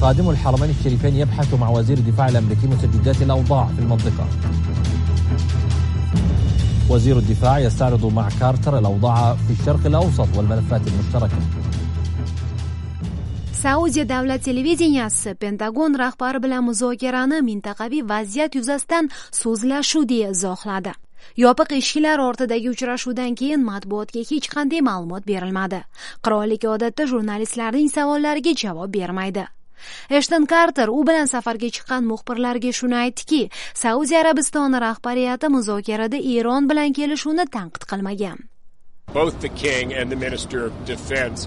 قادم الحرمين الشريفين يبحث مع وزير الدفاع الأمريكي مستجدات الأوضاع في المنطقة. وزير الدفاع يستعرض مع كارتر الأوضاع في الشرق الأوسط والملفات المشتركة. Saudiya davlat televideniyasi Pentagon rahbari bilan muzokarani mintaqaviy vaziyat yuzasidan so'zlashuv deya izohladi. Yopiq eshiklar ortidagi uchrashuvdan keyin matbuotga hech qanday ma'lumot berilmadi. Qirollik odatda jurnalistlarning savollariga javob bermaydi. Eshton Karter u bilan safarga chiqqan muxbirlarga shuni aytdiki, Saudiya Arabistoni rahbariyati muzokarada Eron bilan kelishuvni tanqid qilmagan. Both the king and the Minister of Defense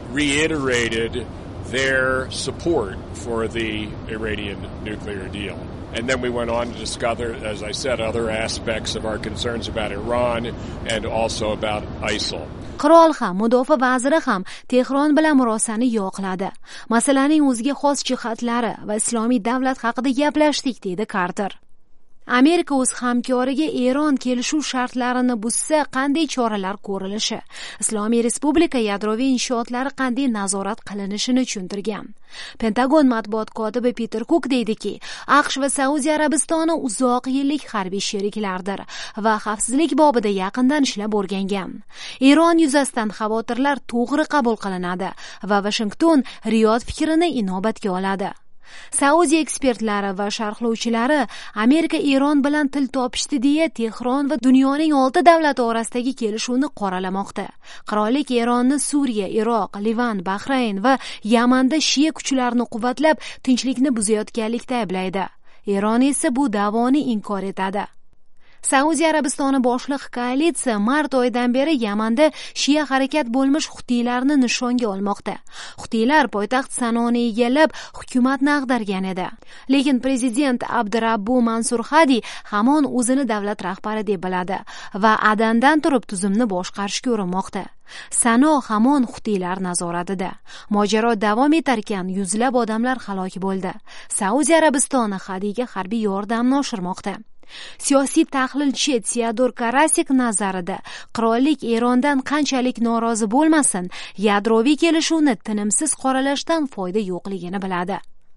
reiterated their support for the Iranian nuclear deal. And then we went on to discuss, as I said, other aspects of our concerns about Iran and also about ISIL. Qirol ham, mudofaa vaziri ham Tehron bilan murosani yoqladi. Masalaning o'ziga xos jihatlari va islomiy davlat haqida gaplashdik, dedi Karter. Amerika o'z hamkoriga Eron kelishuv shartlarini buzsa qanday choralar ko'rilishi, Islomiy Respublika yadroviy inshootlari qanday nazorat qilinishini tushuntirgan. Pentagon matbuot kotibi Peter Cook deydiki, AQSh va Saudiya Arabistoni uzoq yillik harbiy sheriklardir va xavfsizlik bobida yaqindan ishlab o'rgangan. Eron yuzasidan xavotirlar to'g'ri qabul qilinadi va Washington Riyod fikrini inobatga oladi. Saudiya ekspertlari va sharhlovchilari Amerika Eron bilan til topishdi deya Tehron va dunyoning 6 davlati orasidagi kelishuvni qoralamoqda. Qirollik Eronni Suriya, Iroq, Livan, Bahrayn va Yamanda shiya kuchlarni quvvatlab tinchlikni buzayotganlikda ayblaydi. Eron esa bu da'voni inkor etadi. Saudiya Arabistoni boshliq koalitsiya mart oyidan beri Yamanda shiya harakat bo'lmish Hutiylarni nishonga olmoqda. Hutiylar poytaxt Sanoni egallab hukumatni ag'dargan edi. Lekin prezident Abdurabbu Mansur Hadi hamon o'zini davlat rahbari deb biladi va Adandan turib tuzumni boshqarishga urinmoqda. Sano hamon Hutiylar nazoratida. Mojaro davom etar ekan yuzlab odamlar halok bo'ldi. Saudiya Arabistoni Hadiga harbiy yordamni oshirmoqda. Siyosiy tahlilchi Teodor Karasik nazarida qirollik Erondan qanchalik norozi bo'lmasin, yadroviy kelishuvni tinimsiz qoralashdan foyda yo'qligini biladi.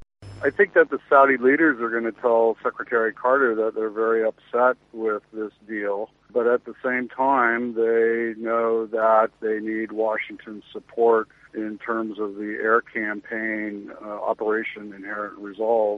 I think that the Saudi leaders are going to tell Secretary Carter that they're very upset with this deal, but at the same time they know that they need Washington's support in terms of the air campaign, Operation Inherent Resolve.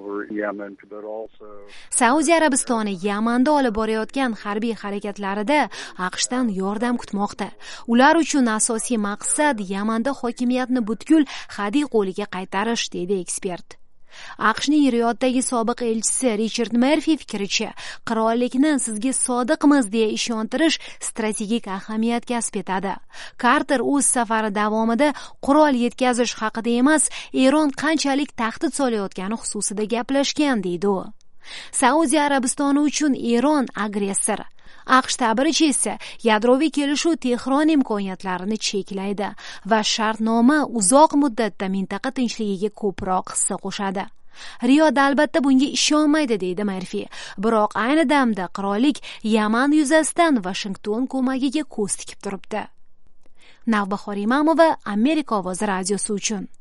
Saudiya Arabistoni Yamanda olib borayotgan harbiy harakatlarida AQShdan yordam kutmoqda. Ular uchun asosiy maqsad Yamanda hokimiyatni butkul Hadi qo'liga qaytarish, dedi ekspert. AQShning Riyoddagi sobiq elchisi Richard Murphy fikricha, qirollikni sizga sodiqmiz deya ishontirish strategik ahamiyat kasb etadi. Karter o'z safari davomida qurol yetkazish haqida emas, Eron qanchalik tahdid solayotgani xususida gaplashgan, deydi u. Saudiya Arabistoni uchun Eron agressor. AQSh ta'biricha esa yadroviy kelishuv Tehron imkoniyatlarini cheklaydi va shartnoma uzoq muddatda mintaqa tinchligiga ko'proq hissa qo'shadi. Riyod albatta bunga ishonmaydi, deydi Murphy. Biroq ayni damda qirollik Yaman yuzasidan Washington ko'magiga ko'z tikib turibdi. Navbahor Imamova, Amerika ovozi radiosi uchun.